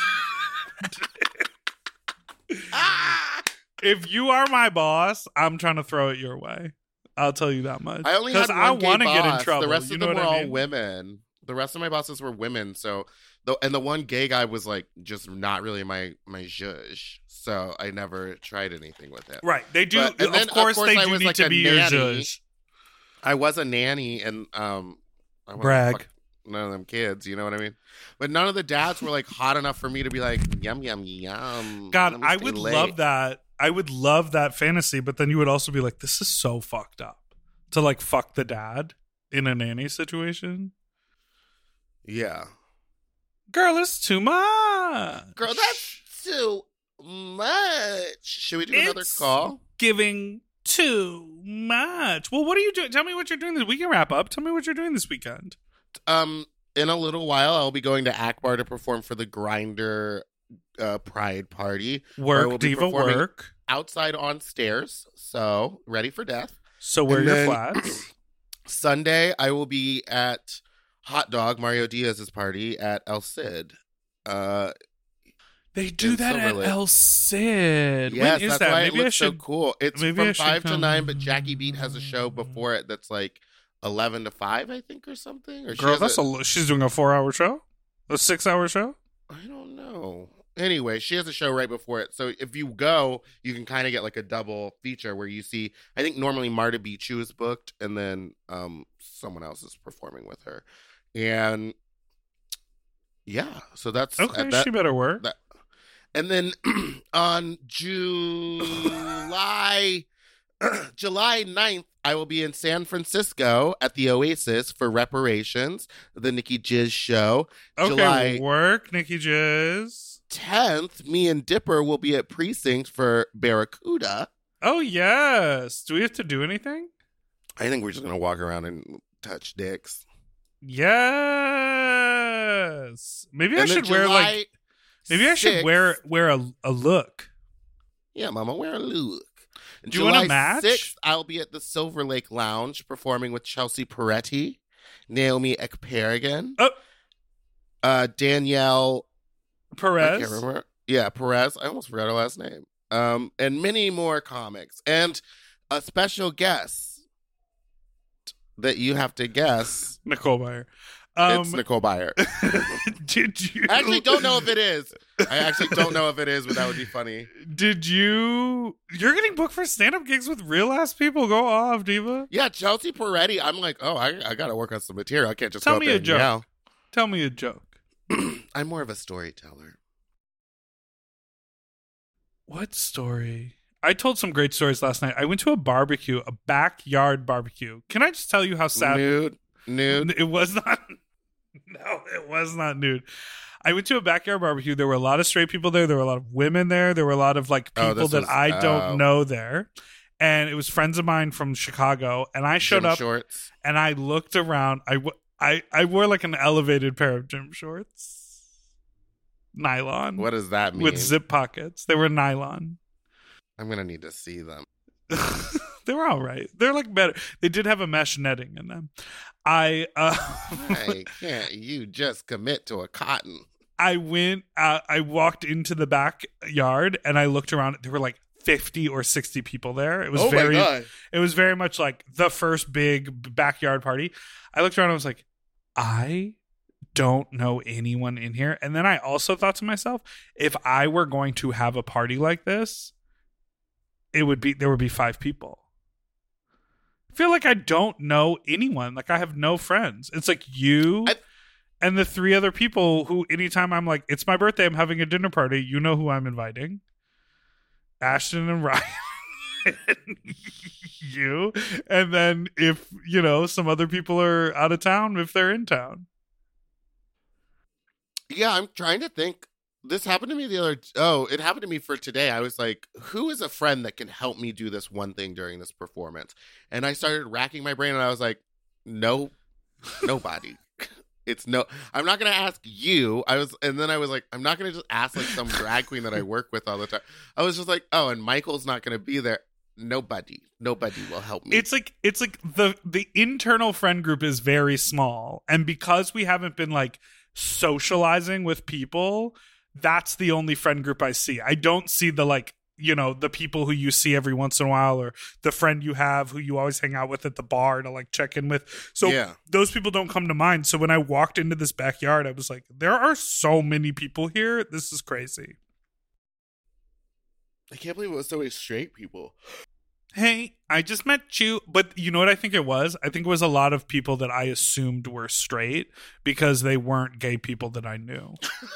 S2: dick. If you are my boss, I'm trying to throw it your way. I'll tell you that much.
S3: I only had
S2: because
S3: one
S2: I
S3: gay
S2: want to get in
S3: boss.
S2: trouble.
S3: The rest
S2: you
S3: of
S2: know
S3: them
S2: what
S3: were
S2: I
S3: all
S2: mean?
S3: women. The rest of my bosses were women. So, the, and the one gay guy was like just not really my my zhuzh. So I never tried anything with it.
S2: Right? They do.
S3: But, and
S2: of,
S3: then,
S2: course,
S3: of course,
S2: they
S3: I
S2: do
S3: was
S2: need
S3: like
S2: to
S3: a
S2: be your
S3: nanny.
S2: zhuzh.
S3: I was a nanny, and um, I wasn't
S2: Brag.
S3: fuck none of them kids. You know what I mean? But none of the dads were like hot enough for me to be like yum yum yum.
S2: God,
S3: let me
S2: I
S3: stay
S2: would
S3: late.
S2: love that. I would love that fantasy, but then you would also be like, this is so fucked up to like fuck the dad in a nanny situation.
S3: Yeah.
S2: Girl, it's too much.
S3: Girl, that's too much. Should we do another
S2: It's
S3: call?
S2: Giving too much. Well, what are you doing? Tell me what you're doing this. We can wrap up. Tell me what you're doing this weekend.
S3: Um, in a little while, I'll be going to Akbar to perform for the Grindr uh, Pride Party. where I
S2: Work,
S3: will be
S2: diva,
S3: performing
S2: work.
S3: outside on stairs. So ready for death.
S2: So wear
S3: And
S2: your
S3: then
S2: flats.
S3: Sunday, I will be at Hot Dog Mario Diaz's party at El Cid. Uh,
S2: They do
S3: in
S2: that
S3: Silver
S2: at
S3: Lake.
S2: El Cid.
S3: Yes,
S2: when is
S3: that's
S2: that?
S3: why
S2: Maybe
S3: it
S2: I
S3: looks so
S2: should.
S3: cool. It's
S2: maybe I
S3: from
S2: should
S3: five to
S2: come.
S3: nine, but Jackie Beat has a show before it that's like eleven to five, I think, or something. Or she
S2: Girl,
S3: has
S2: that's a. lo- She's doing a four-hour show, a six-hour show.
S3: I don't know. Anyway, she has a show right before it. So if you go, you can kind of get like a double feature where you see, I think normally Marta Bichu is booked and then um, someone else is performing with her. And yeah, so that's.
S2: Okay,
S3: uh, that-
S2: she better work.
S3: that- And then on July July ninth, I will be in San Francisco at the Oasis for Reparations, the Nikki Jizz show.
S2: Okay,
S3: July
S2: work, Nikki Jizz.
S3: tenth, me and Dipper will be at Precinct for Barracuda.
S2: Oh, yes. Do we have to do anything?
S3: I think we're just going to walk around and touch dicks.
S2: Yes. Maybe I
S3: And then
S2: should wear like.
S3: July
S2: Maybe I should
S3: sixth
S2: wear wear a, a look.
S3: Yeah, Mama, wear a look.
S2: Do you wanna
S3: July
S2: match?
S3: sixth, I'll be at the Silver Lake Lounge performing with Chelsea Peretti, Naomi Ekperigin,
S2: oh.
S3: uh, Danielle I
S2: Perez.
S3: can't remember. Yeah, Perez. I almost forgot her last name. Um, and many more comics. And a special guest that you have to guess.
S2: Nicole Byer. Um,
S3: It's Nicole Byer.
S2: Did you?
S3: I actually don't know if it is. I actually don't know if it is, but that would be funny.
S2: Did you? You're getting booked for stand-up gigs with real ass people. Go off, diva.
S3: Yeah, Chelsea Peretti. I'm like, oh, I, I got to work on some material. I can't just
S2: Tell
S3: go up
S2: me
S3: there
S2: a
S3: and
S2: joke.
S3: yell.
S2: Tell me a joke.
S3: I'm more of a storyteller.
S2: What story? I told some great stories last night. I went to a barbecue, a backyard barbecue. Can I just tell you how sad?
S3: Nude, nude.
S2: It was not. No, it was not nude. I went to a backyard barbecue. There were a lot of straight people there. There were a lot of women there. There were a lot of like
S3: Oh,
S2: people
S3: this
S2: that
S3: was-
S2: I don't
S3: oh.
S2: know there. And it was friends of mine from Chicago. And I showed
S3: Gym
S2: up
S3: shorts.
S2: and I looked around. I, w- I, I wore like an elevated pair of gym shorts, nylon.
S3: What does that mean?
S2: With zip pockets. They were nylon.
S3: I'm going to need to see them.
S2: They were all right. They're like better. They did have a mesh netting in them. I uh,
S3: Hey, can't you just commit to a cotton?
S2: I went. Uh, I walked into the backyard and I looked around. There were like fifty or sixty people there. It was
S3: Oh my
S2: very.
S3: God.
S2: It was very much like the first big backyard party. I looked around. And I was like, I don't know anyone in here. And then I also thought to myself, if I were going to have a party like this, it would be there would be five people. I feel like I don't know anyone. Like I have no friends. It's like you I- and the three other people who anytime I'm like, it's my birthday, I'm having a dinner party, you know who I'm inviting. Ashton and Ryan. And you. And then if, you know, some other people are out of town, if they're in town.
S3: Yeah, I'm trying to think. This happened to me the other... Oh, it happened to me for today. I was like, who is a friend that can help me do this one thing during this performance? And I started racking my brain, and I was like, no, nobody. It's no... I'm not going to ask you. I was, And then I was like, I'm not going to just ask like some drag queen that I work with all the time. I was just like, oh, and Michael's not going to be there. Nobody. Nobody will help me.
S2: It's like, it's like the the internal friend group is very small. And because we haven't been like socializing with people... That's the only friend group I see. I don't see the, like, you know, the people who you see every once in a while or the friend you have who you always hang out with at the bar to, like, check in with. So
S3: yeah. Those
S2: people don't come to mind. So when I walked into this backyard, I was like, there are so many people here. This is crazy.
S3: I can't believe it was so many straight people.
S2: Hey, I just met you. But you know what I think it was? I think it was a lot of people that I assumed were straight because they weren't gay people that I knew.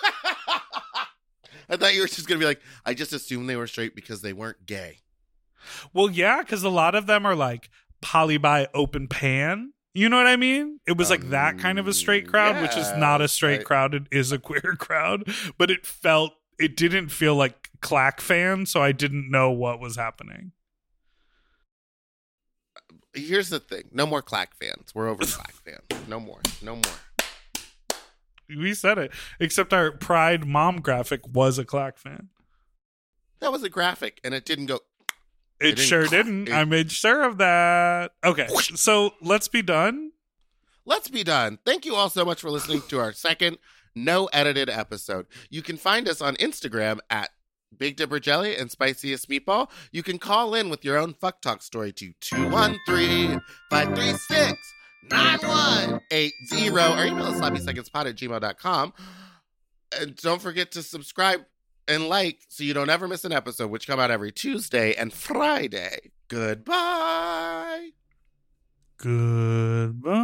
S3: I thought you were just going to be like, I just assumed they were straight because they weren't gay.
S2: Well, yeah, because a lot of them are like poly-bi open pan. You know what I mean? It was um, like that kind of a straight crowd, yeah, which is not a straight I, crowd. It is a queer crowd. But it felt, it didn't feel like Clack fan, so I didn't know what was happening.
S3: Here's the thing. No more Clack fans. We're over Clack fans. No more. No more.
S2: We said it. Except our Pride mom graphic was a Clack fan.
S3: That was a graphic, and it didn't go.
S2: It, it didn't sure didn't. It, I made sure of that. Okay, so let's be done.
S3: Let's be done. Thank you all so much for listening to our second no-edited episode. You can find us on Instagram at Big Dipper Jelly and Spiciest Meatball. You can call in with your own fuck talk story to two one three, five three six, nine one eight zero or email us sloppy seconds pod at gmail dot com. And don't forget to subscribe and like so you don't ever miss an episode, which come out every Tuesday and Friday. Goodbye.
S2: Goodbye.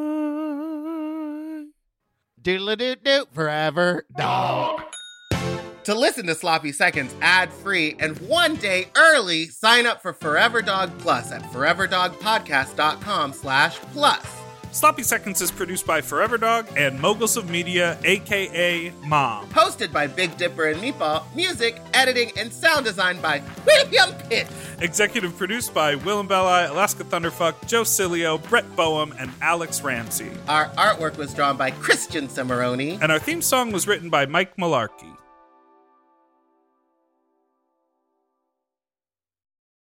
S3: Doodle-doo-doo forever dog. To listen to Sloppy Seconds ad-free and one day early, sign up for Forever Dog Plus at foreverdogpodcast.com slash plus.
S2: Sloppy Seconds is produced by Forever Dog and Moguls of Media, a k a. Mom.
S3: Hosted by Big Dipper and Meatball. Music, editing, and sound design by William Pitt.
S2: Executive produced by Willem Belli, Alaska Thunderfuck, Joe Cilio, Brett Boehm, and Alex Ramsey.
S3: Our artwork was drawn by Christian Cimarroni.
S2: And our theme song was written by Mike Malarkey.